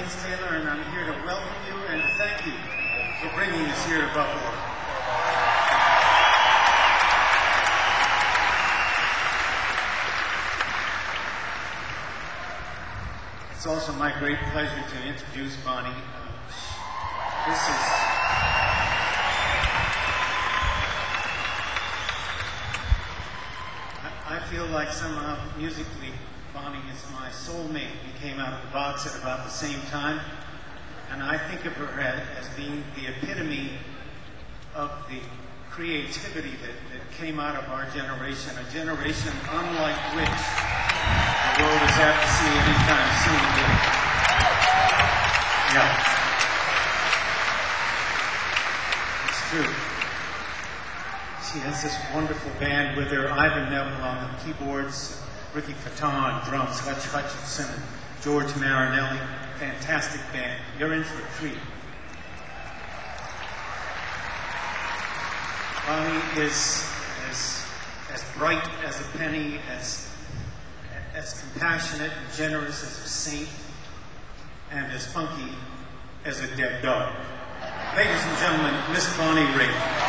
James Taylor, and I'm here to welcome you and thank you for bringing us here to Buffalo. It's also my great pleasure to introduce Bonnie. I feel like somehow musically Bonnie is my soulmate. We came out of the box at about the same time, and I think of her as being the epitome of the creativity that came out of our generation, a generation unlike which the world is apt to see anytime soon. Yeah. It's true. She has this wonderful band with her, Ivan Neville on the keyboards, Ricky Fatton on drums, Hutch Hutchinson, and George Marinelli. Fantastic band. You're in for a treat. Bonnie is as bright as a penny, as compassionate and generous as a saint, and as funky as a dead dog. Ladies and gentlemen, Miss Bonnie Raitt.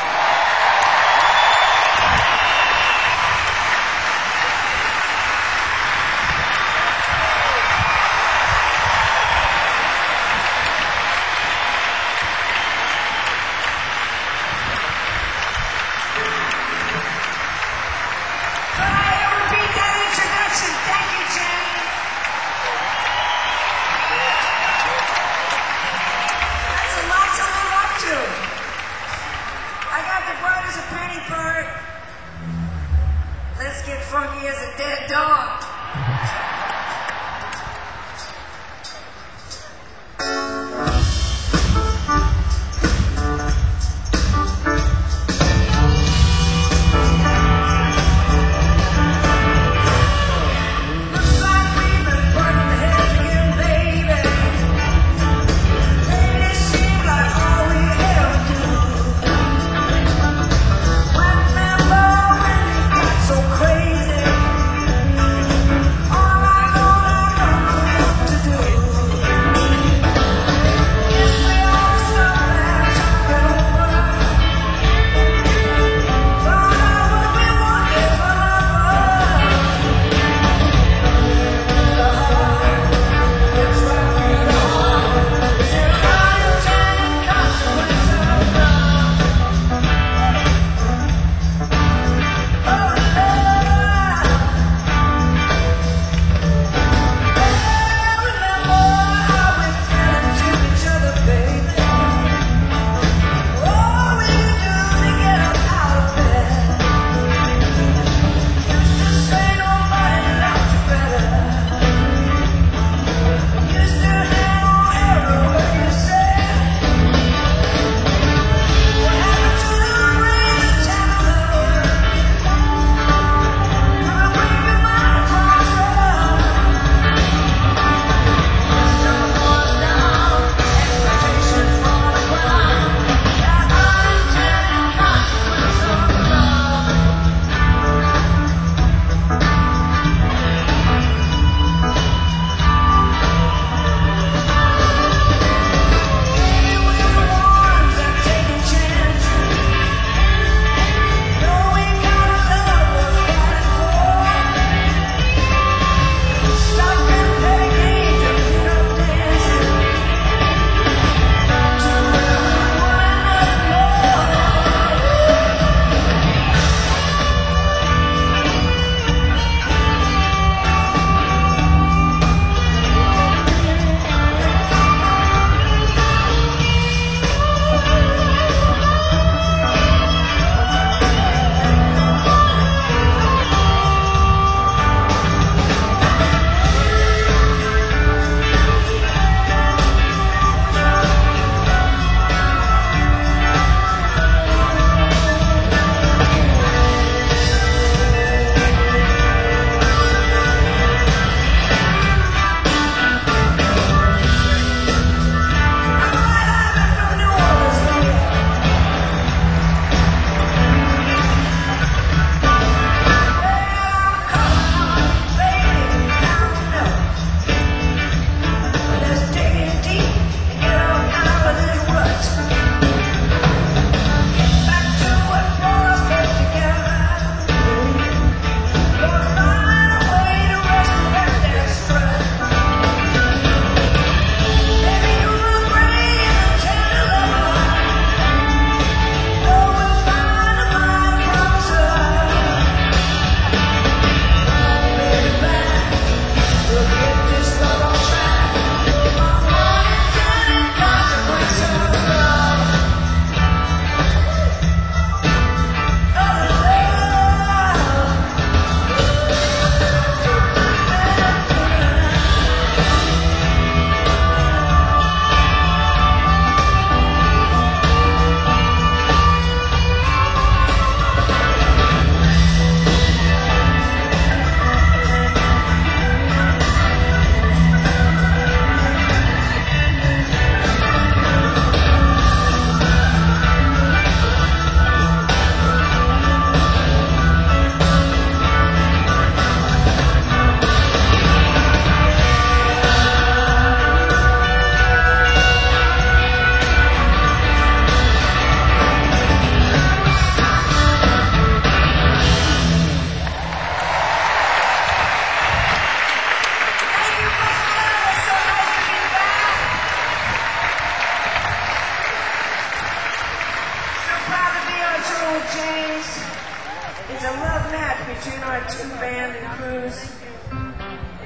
I got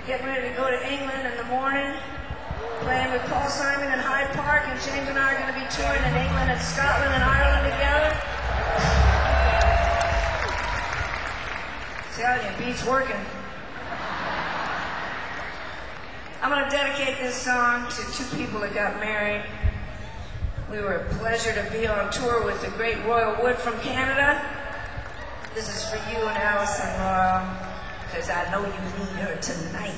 getting ready to go to England in the morning, playing with Paul Simon in Hyde Park, and James and I are going to be touring in England and Scotland and Ireland together. See how you beats working. I'm going to dedicate this song to two people that got married. We were a pleasure to be on tour with the great Royal Wood from Canada. This is for you and Allison, Laura, because I know you need her tonight.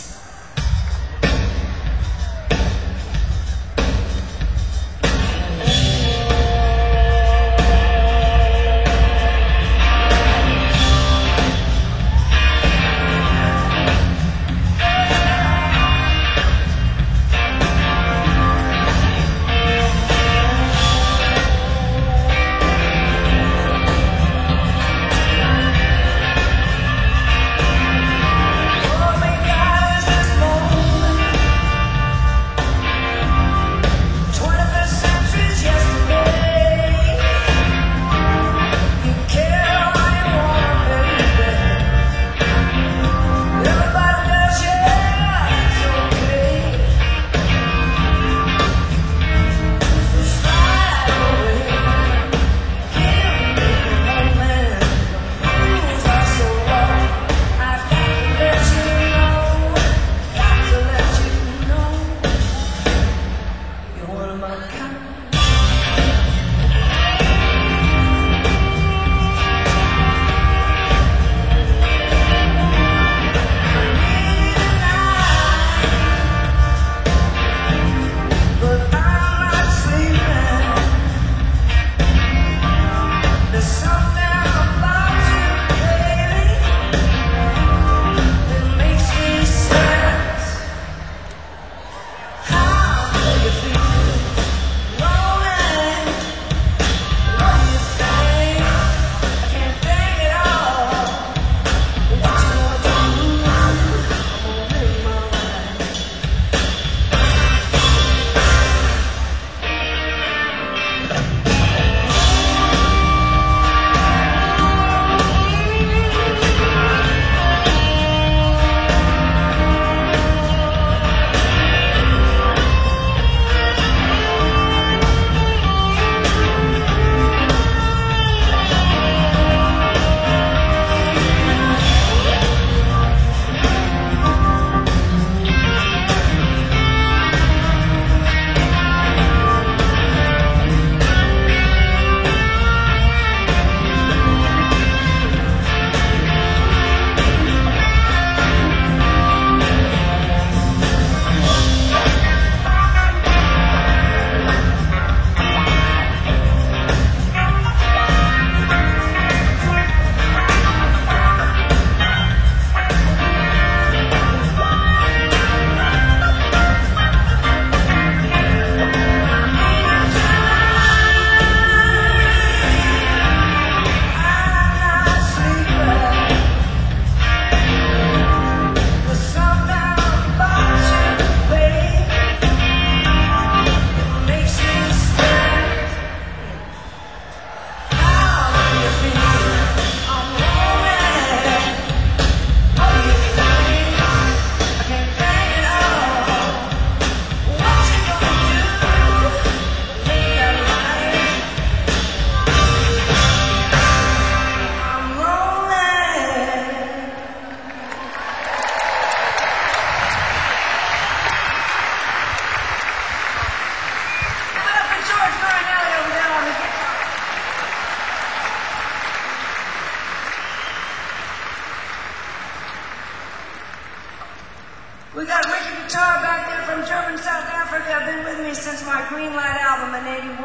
We got Ricky Guitar back there from Durban, South Africa. Been with me since my Green Light album in '81,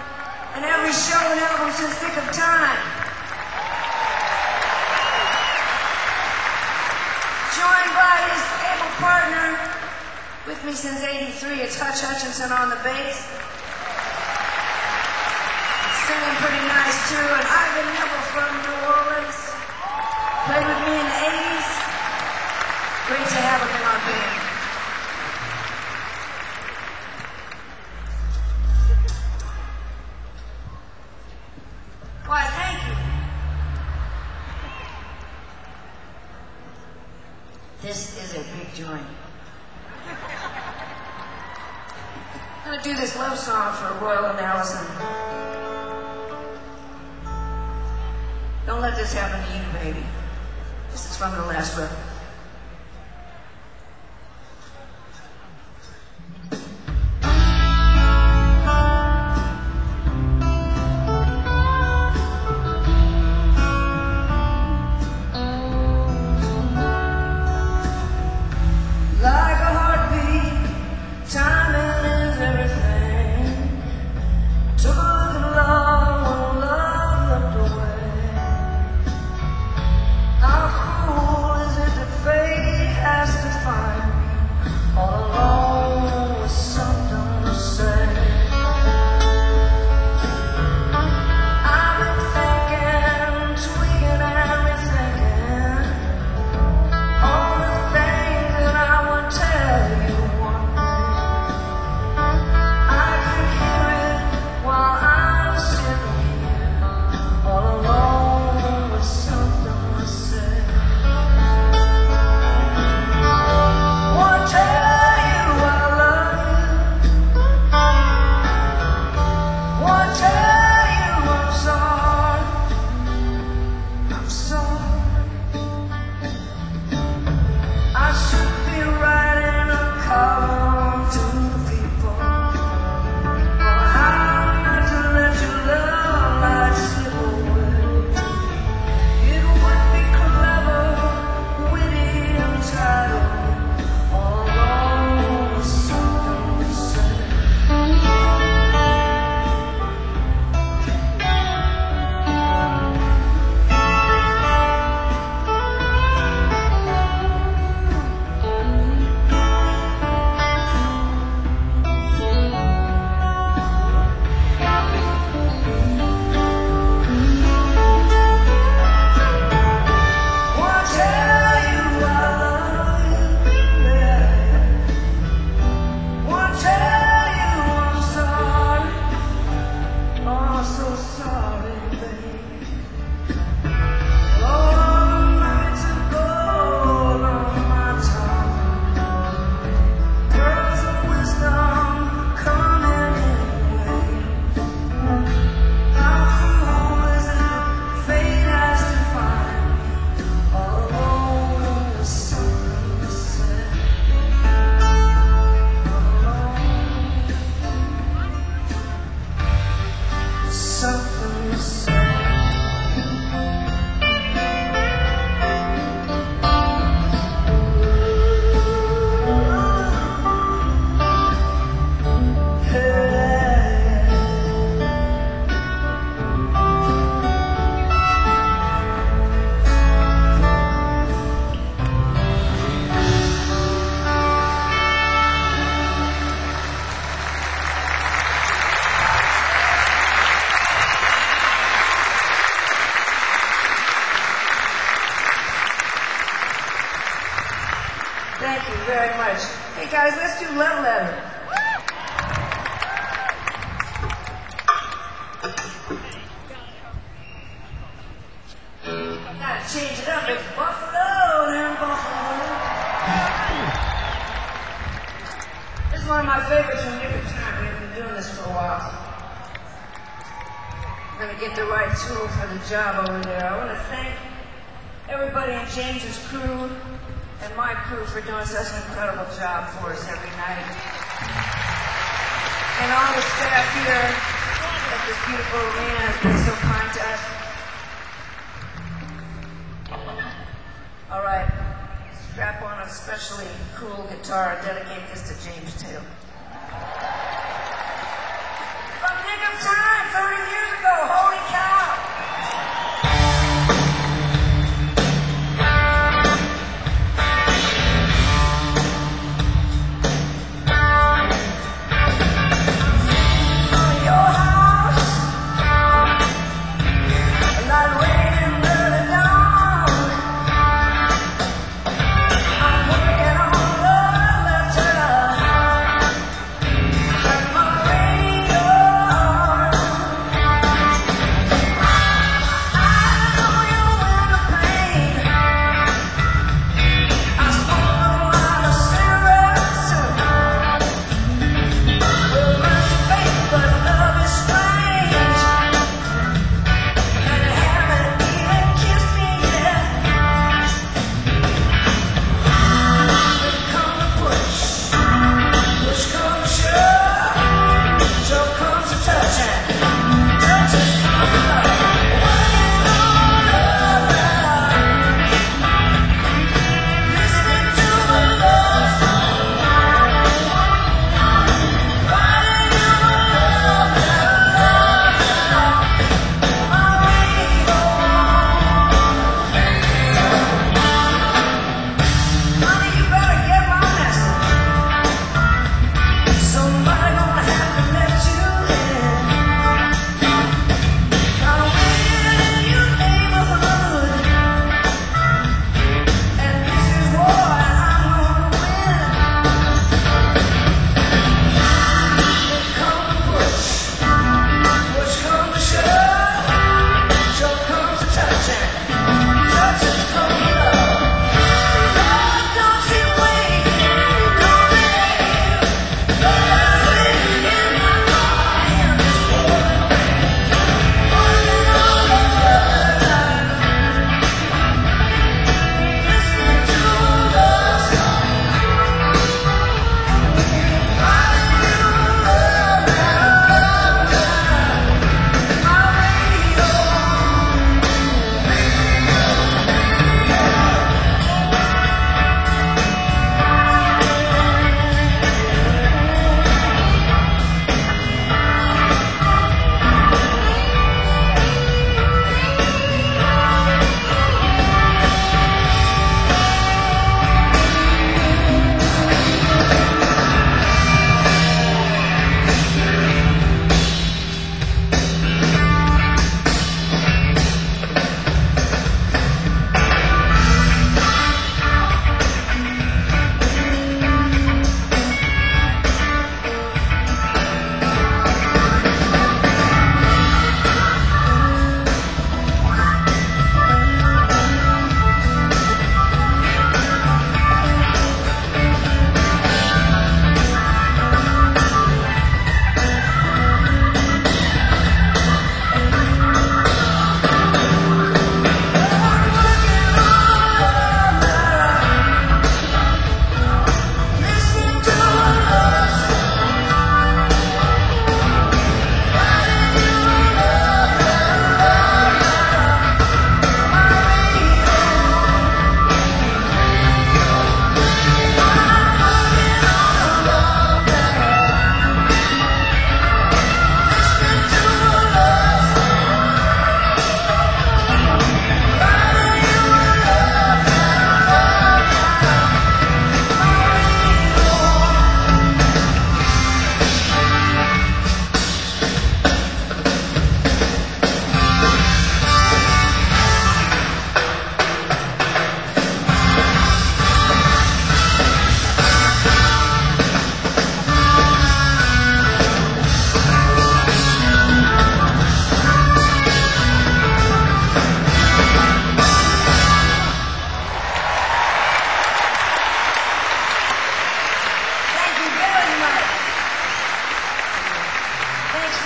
and every show and album since Thick of Time. Joined by his able partner, with me since '83, it's Hutch Hutchinson on the bass. Singing pretty nice too, and Ivan Neville from New Orleans. Played with me in the '80s. Great to have him in our band. Why, thank you. This is a big a joint. I'm gonna do this love song for Royal and Allison. Don't let this happen to you, baby. This is from the last record. Like a heartbeat, timing is everything. Took a look at love when love looked away. How cruel is it that fate has to find me all alone with something to say? I've been thinking, tweaking and rethinking all the things that I would tell you one day. I can hear it while I'm sitting here, all alone with something to say. Wanna tell you I love you. Wanna tell you I'm sorry. I'm sorry. I should be writing a column to the people on how not to let your love light slip away. It would be clever, witty, and titled, all alone with something to say. Wanna tell you I love you, yeah. Wanna tell you I'm sorry, oh so sorry, baby. All the nights of gold on my tongue, pearls of wisdom coming in waves. How cruel is it that fate has to find me all alone with something to say? All alone with something to say. Thank you very much. Hey guys, let's do Love Letter. Gotta change it up. It's Buffalo and Buffalo. This is one of my favorites from Nick of Time. We've been doing this for a while. I'm gonna get the right tool for the job over there. I want to thank everybody in James's crew and my crew for doing such an incredible job for us every night. And all the staff here at this beautiful arena has been so kind to us. All right, strap on a especially cool guitar and dedicate this to James Taylor. From Nick of Time, 30 years ago, holy cow! Your house, like rain in the dawn. I'm working on love letter, and my radio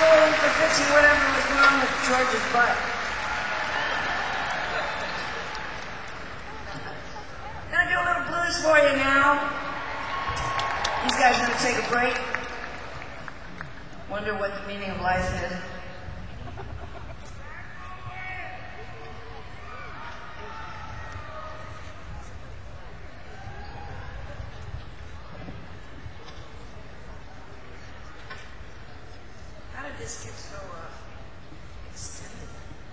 scolding for fixing whatever was wrong with George's butt. Gonna do a little blues for you now. These guys are gonna take a break. Wonder what the meaning of life is. How did this get so extended?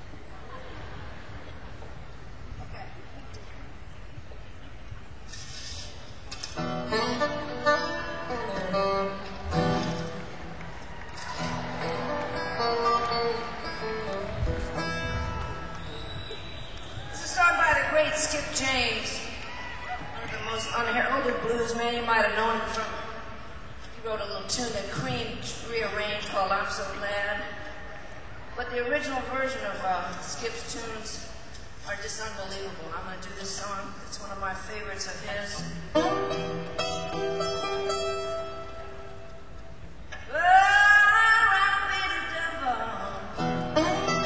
Okay. This is a song by the great Skip James, one of the most unheralded blues men. You might have known him from. He wrote a little tune that Cream rearranged called "I'm So Glad." But the original version of Skip's tunes are just unbelievable. I'm going to do this song. It's one of my favorites of his. Well, I'd rather be the devil.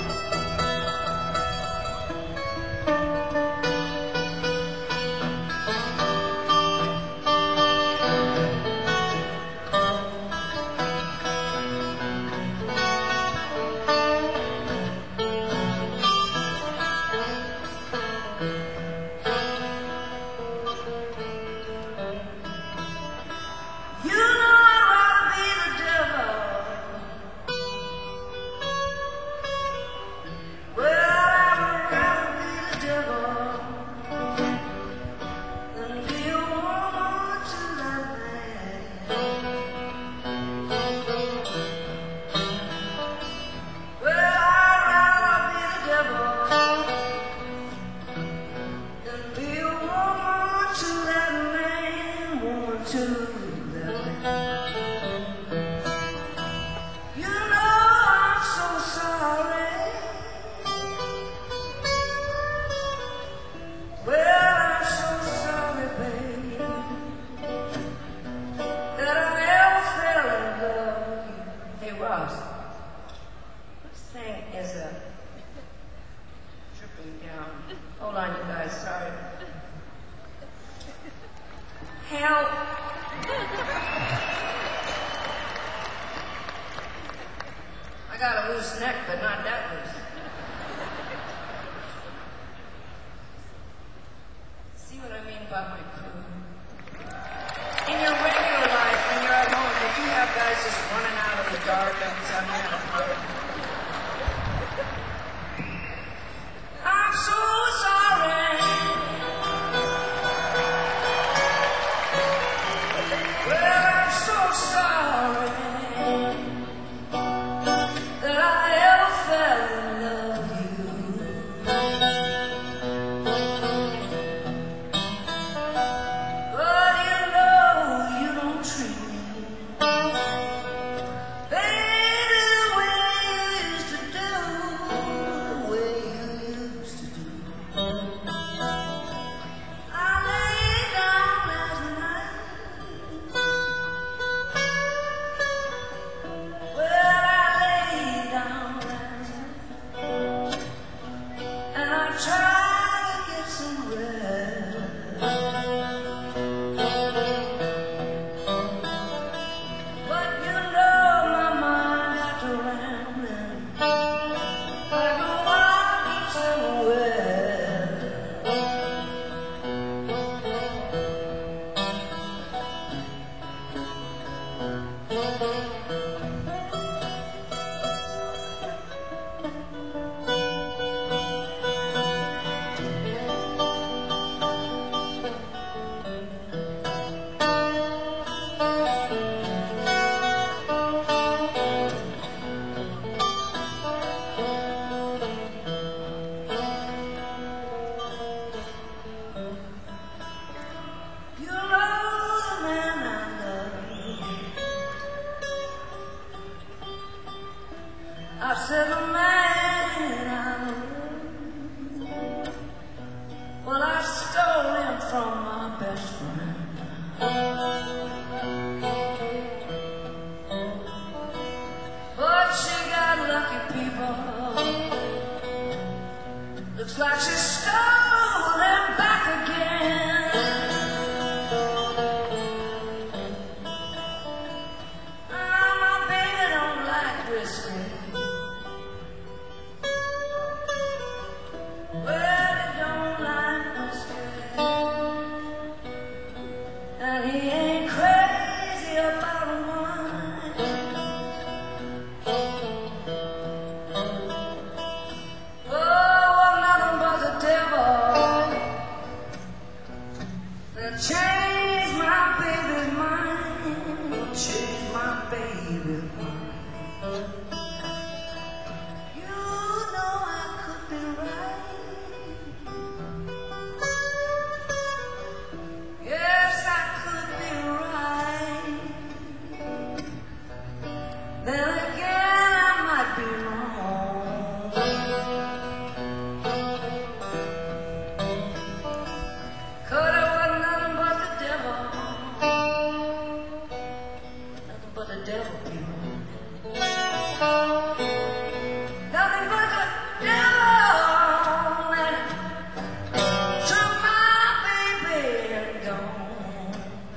You know I'd rather be the devil. Well, I'd rather be the devil than be a woman to that man. Well, I'd rather be the devil than be a woman to that man, woman to that man. You know I'm so sorry. Well, I'm so sorry, baby, that I ever fell in love with you. Hey, Ross, this thing is dripping down. Hold on, you guys, sorry. Help. I got a loose neck, but not that loose. See what I mean about my crew? In your regular life, when you're at home, if you have guys just running out of the dark outside the park, I'm so sorry. Well, I'm so sorry that I ever fell in and he ain't crazy about wine. Oh, nothing but the devil that changed my baby's mind, changed my baby's mind. You know I could be right. Yes, I could be right. Then again, I might be wrong. Could have was nothing but the devil. Nothing but the devil, people. Nothing but the devil that took my baby and gone.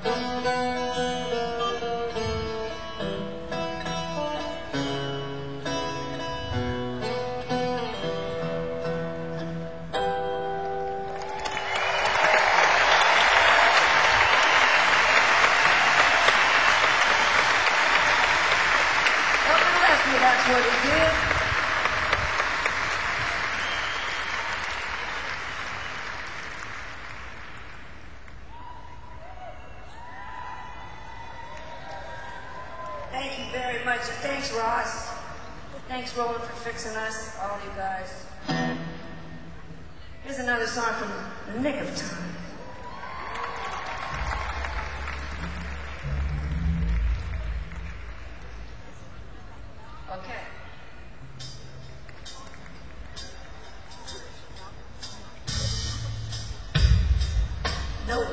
Up and left me, that's what he did. Thank you very much. Thanks, Ross. Thanks, Roland, for fixing us, all you guys. Here's another song from The Nick of Time. Okay. No.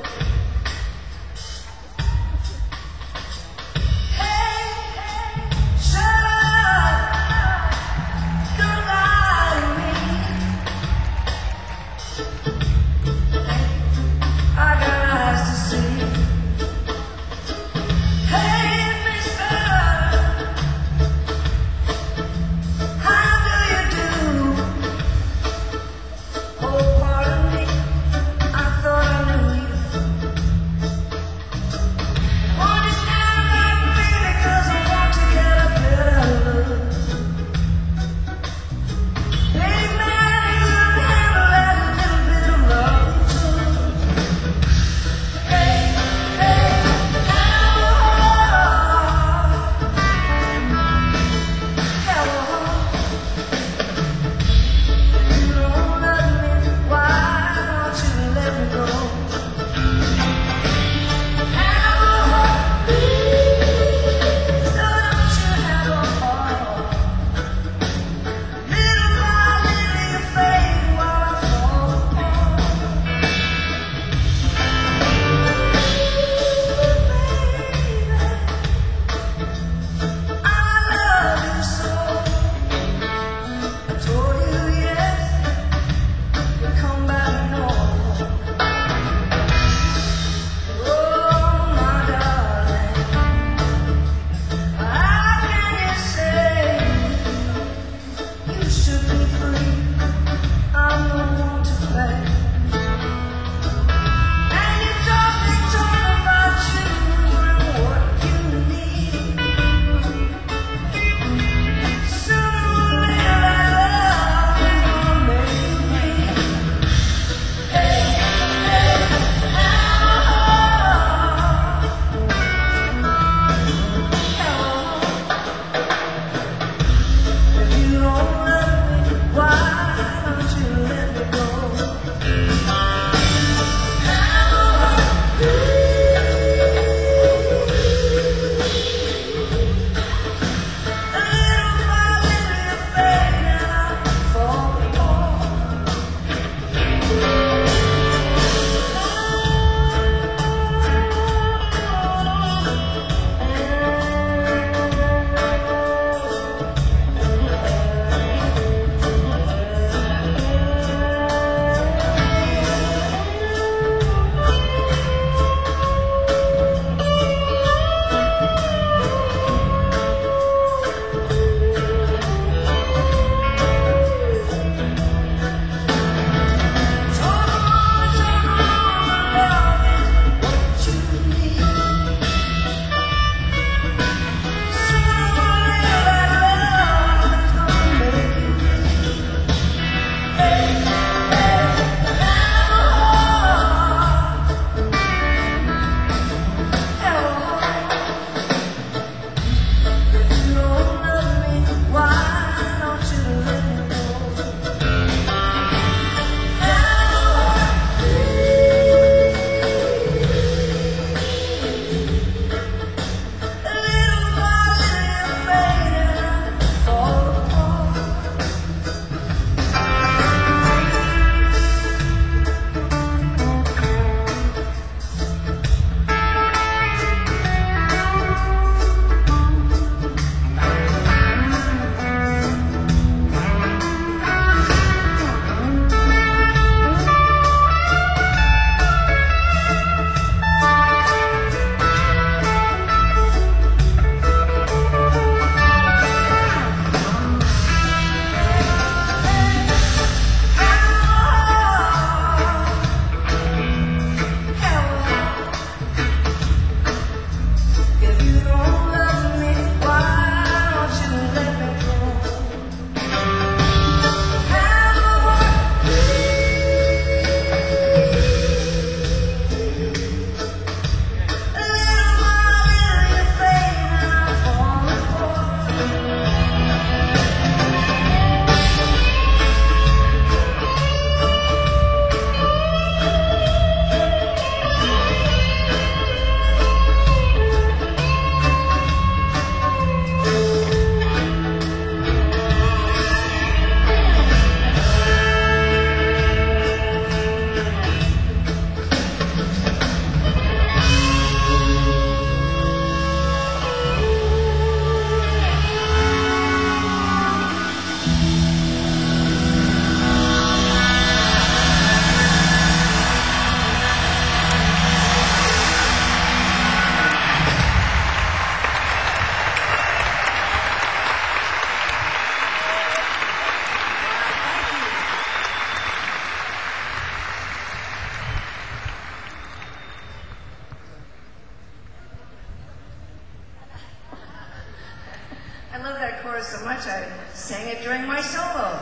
so much I sang it during my solo.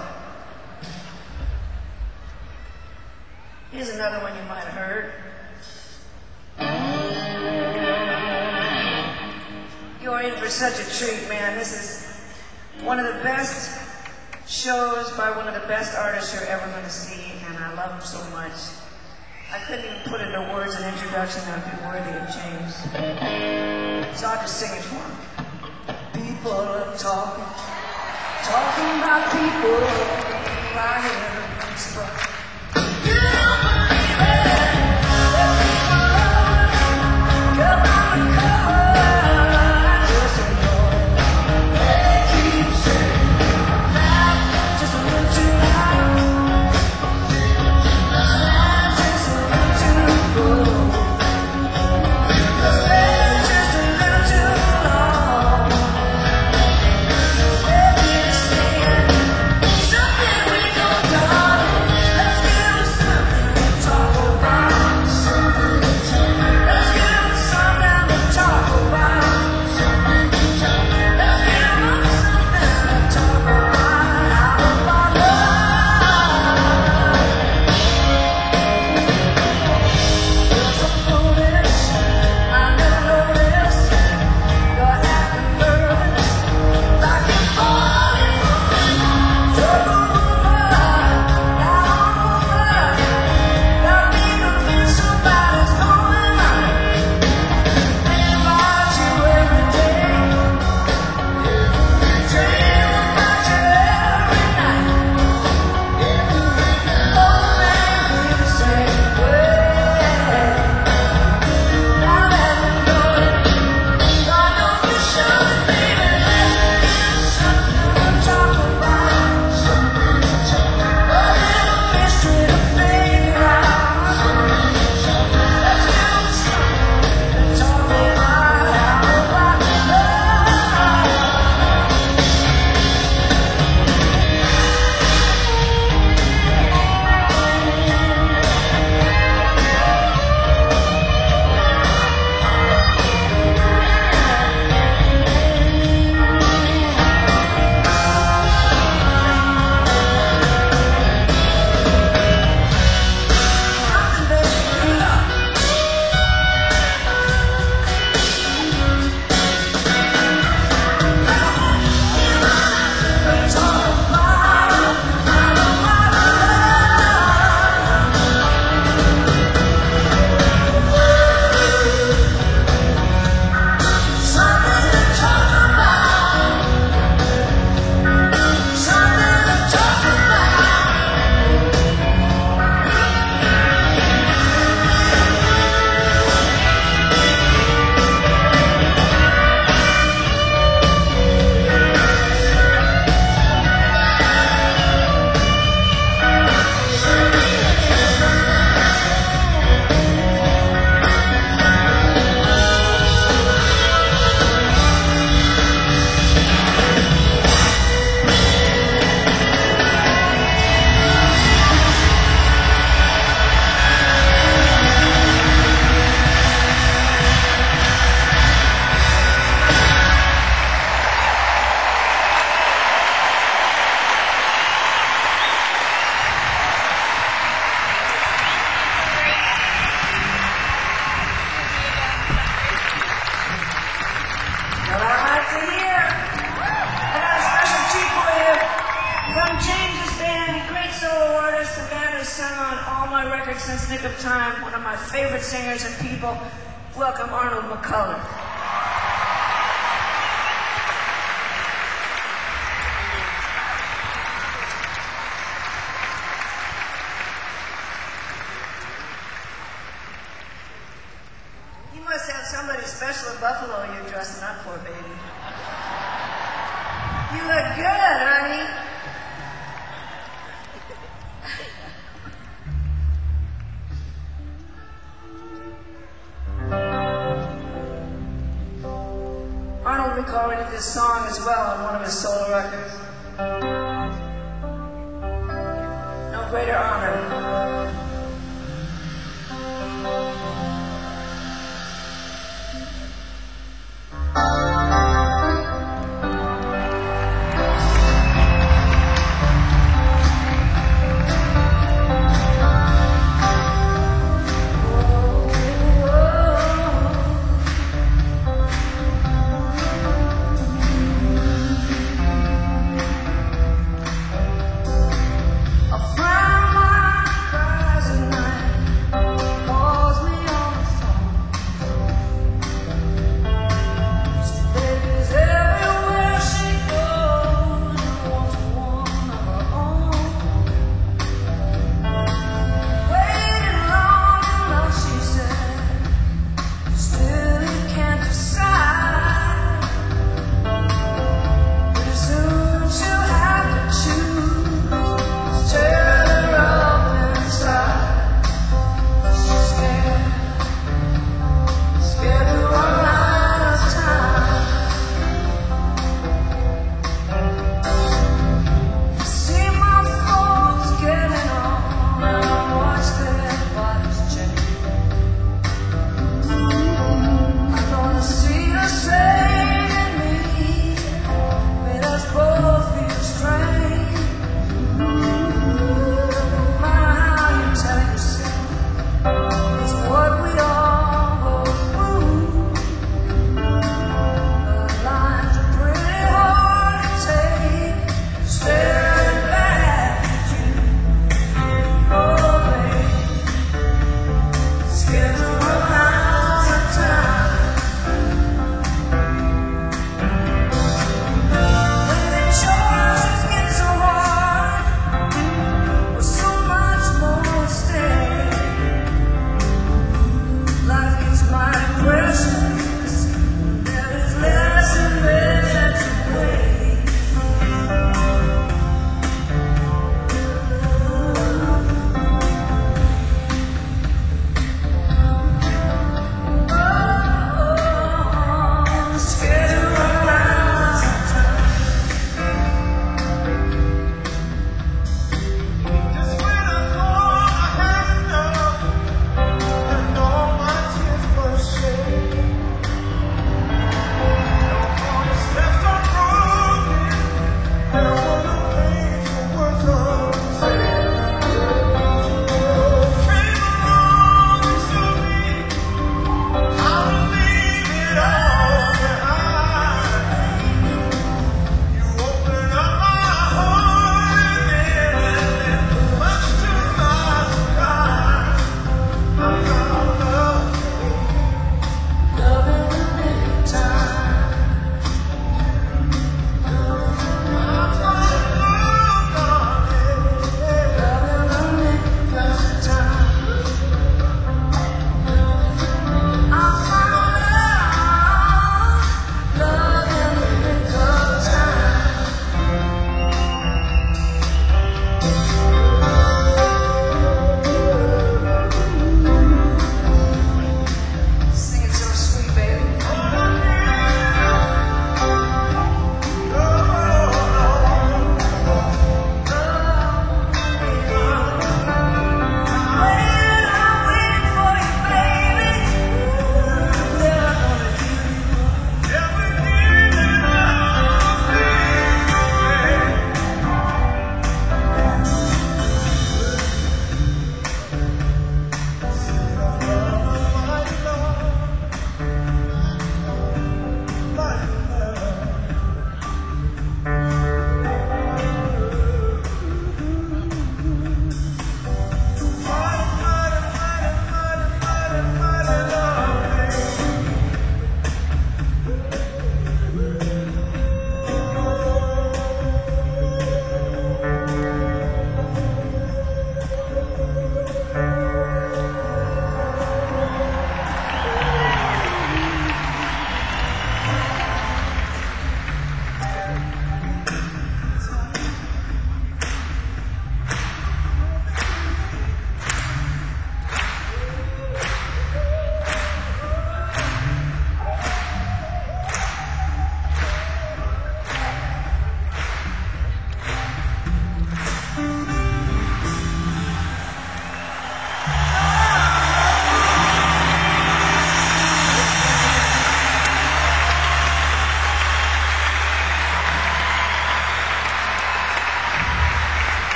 Here's another one you might have heard. You're in for such a treat, man. This is one of the best shows by one of the best artists you're ever going to see, and I love him so much. I couldn't even put into words an introduction that would be worthy of James. So I'll just sing it for him. People are talking about people right here in Spring. You don't believe it. This is love. Come on and cover. I just know they keep saying that just a little too loud. Just a little too cool. Just a little too long. Maybe saying something we don't know. Let's give us something to talk about. Let's give us something to talk about. Let's give us something to talk about. How about love? You're so foolish. I never noticed. You're acting nervous, like you're falling for me. Took a woman, now over. Not even somebody's going on. Think about you every day. Dream about you every night. Oh, maybe the same way. Now that we know it, I know you should, baby. Give us something to talk about. A little mystery to figure out. Let's give us something to talk about. How about love? Something, baby, love. Let's talk about how about love. Something to talk about. Something to talk about. What I like to hear. I got a special treat for you from James's band, a great solo artist, a band who's sung on all my records since Nick of Time, one of my favorite singers and people. Welcome Arnold McCullers. You must have somebody special at Buffalo you're dressing up for, baby. You look good, honey. Arnold recorded this song as well on one of his solo records. No greater honor.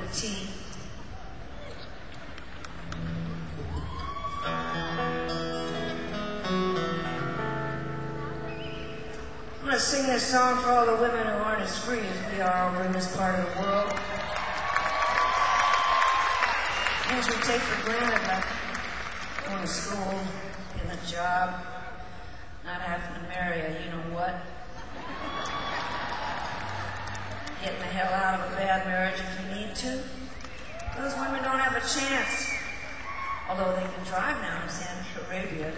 a T. I'm going to sing this song for all the women who aren't as free as we are over in this part of the world. Things we take for granted, like going to school, getting a job, not having to marry a you-know-what, getting the hell out of a bad marriage if you need to. Those women don't have a chance, although they can drive now in Saudi Arabia.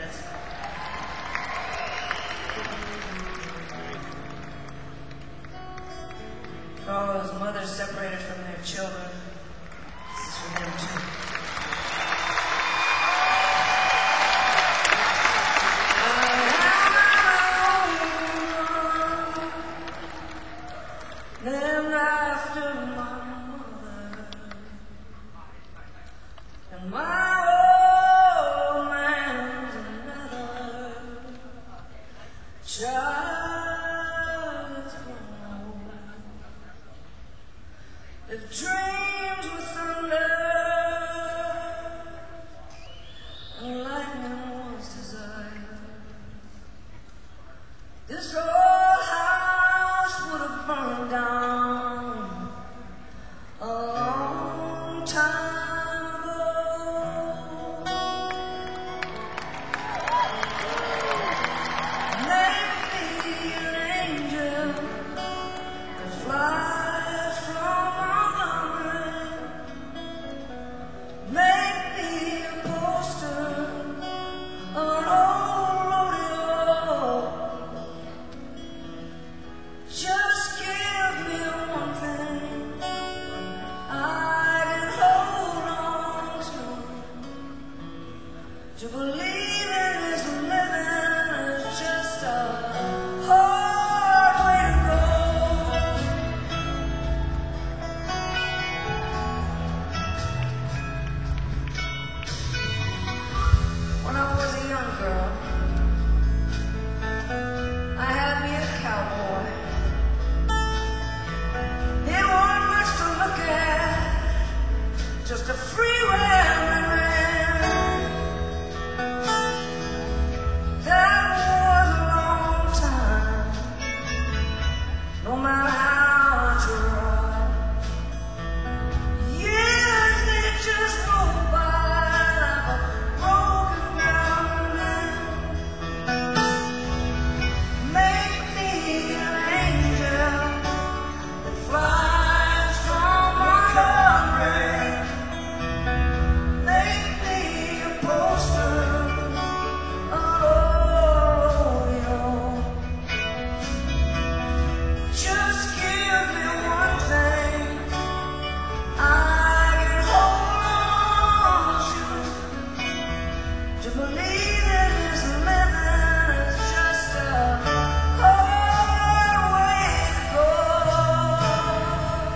For all those mothers separated from their children, this is for them too. Then after my mother and my old man's another child is grown. If dreams were thunder and lightning was desire, this whole house would have burned down a long time ago. Make me an angel that flies from Montgomery. Make me a poster of an old rodeo. Just give me one thing I can hold on to believe in this living is just a hard way to go. When I was a young girl, I had me a cowboy. It wasn't much to look at, just a free-wheeling man. That was a long time, no matter how much you ride. Years, they just roll by like a broken down man. Make me an angel that flies from Montgomery. Make me a poster of rodeo. Just give me one thing I can hold on to believe in this living is just a hard way to go.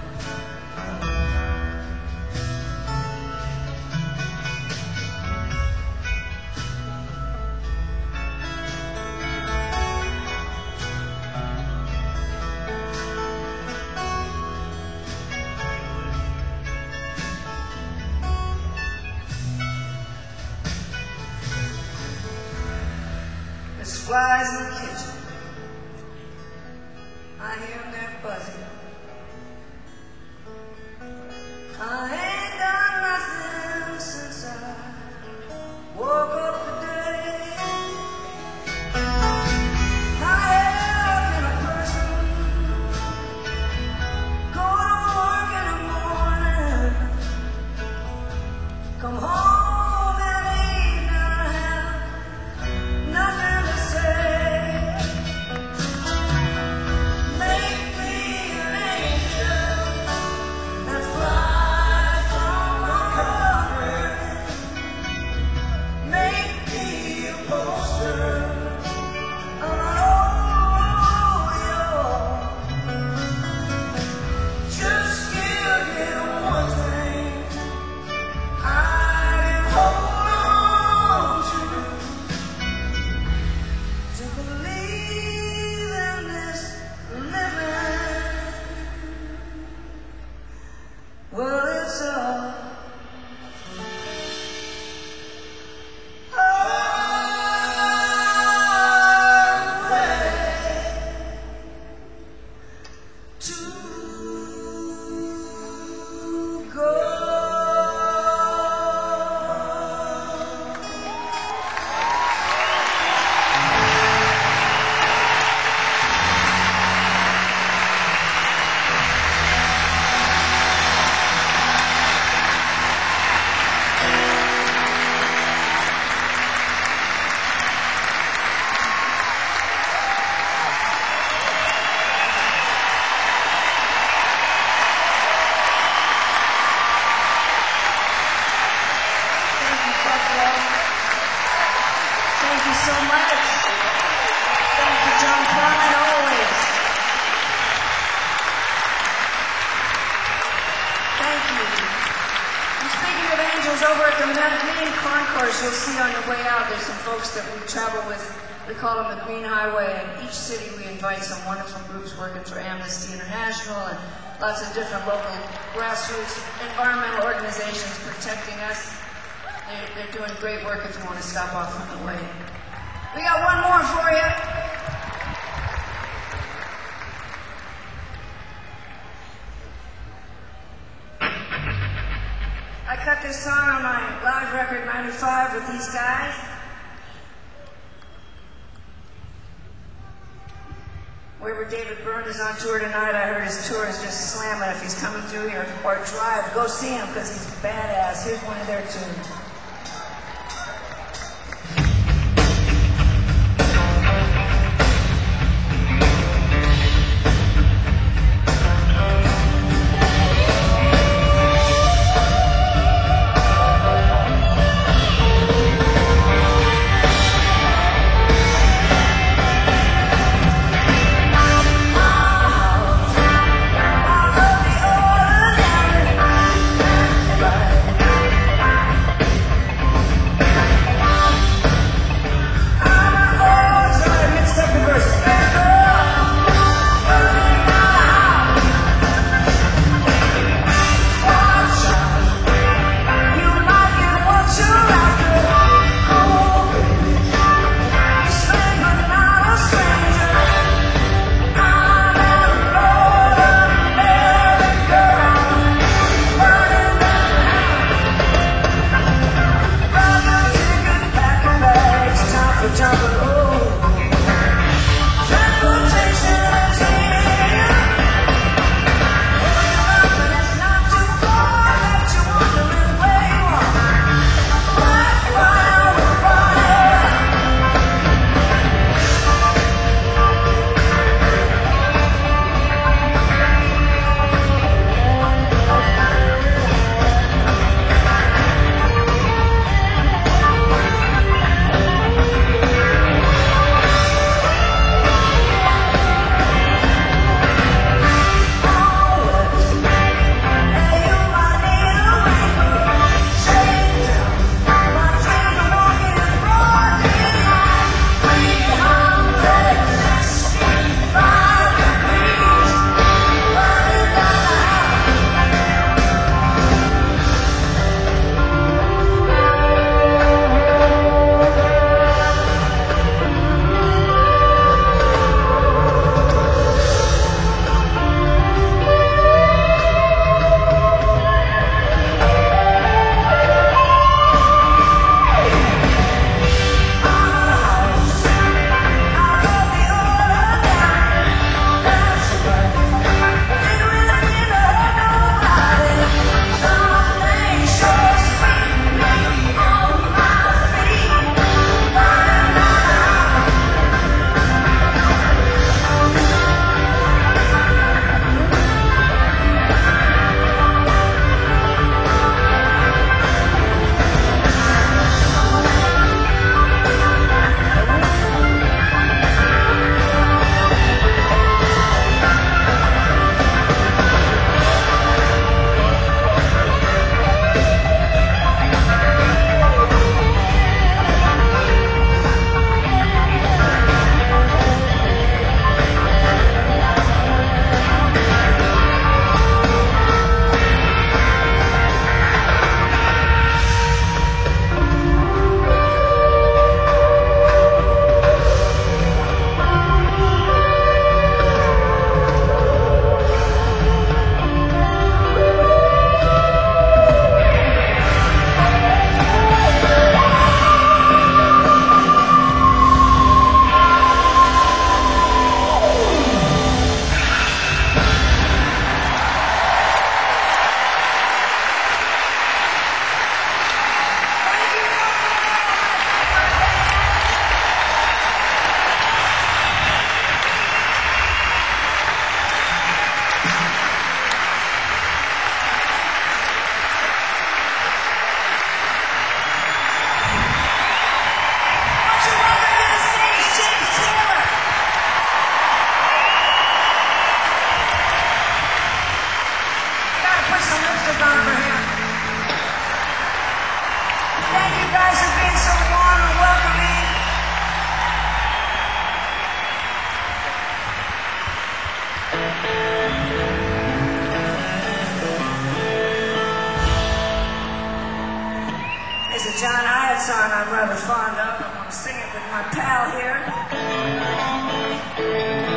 There's flies in the kitchen. I hear them, they're buzzing. I ain't done nothing since I woke up today. How can a person go to work in the morning, come home and leave and have nothing to say? Make me an angel that flies so much. Thank you, John Prine, always. Thank you. And speaking of angels, over at the main concourse, you'll see on the way out, there's some folks that we travel with. We call them the Green Highway. In each city, we invite some wonderful groups working for Amnesty International and lots of different local grassroots environmental organizations protecting us. They're doing great work if you want to stop off on the way. We got one more for you. I cut this song on my live record 95 with these guys. Wherever David Byrne is on tour tonight, I heard his tour is just slamming. If he's coming through here or drive, go see him because he's badass. Here's one of their tunes. rather fond of. I'm going to sing it with my pal here.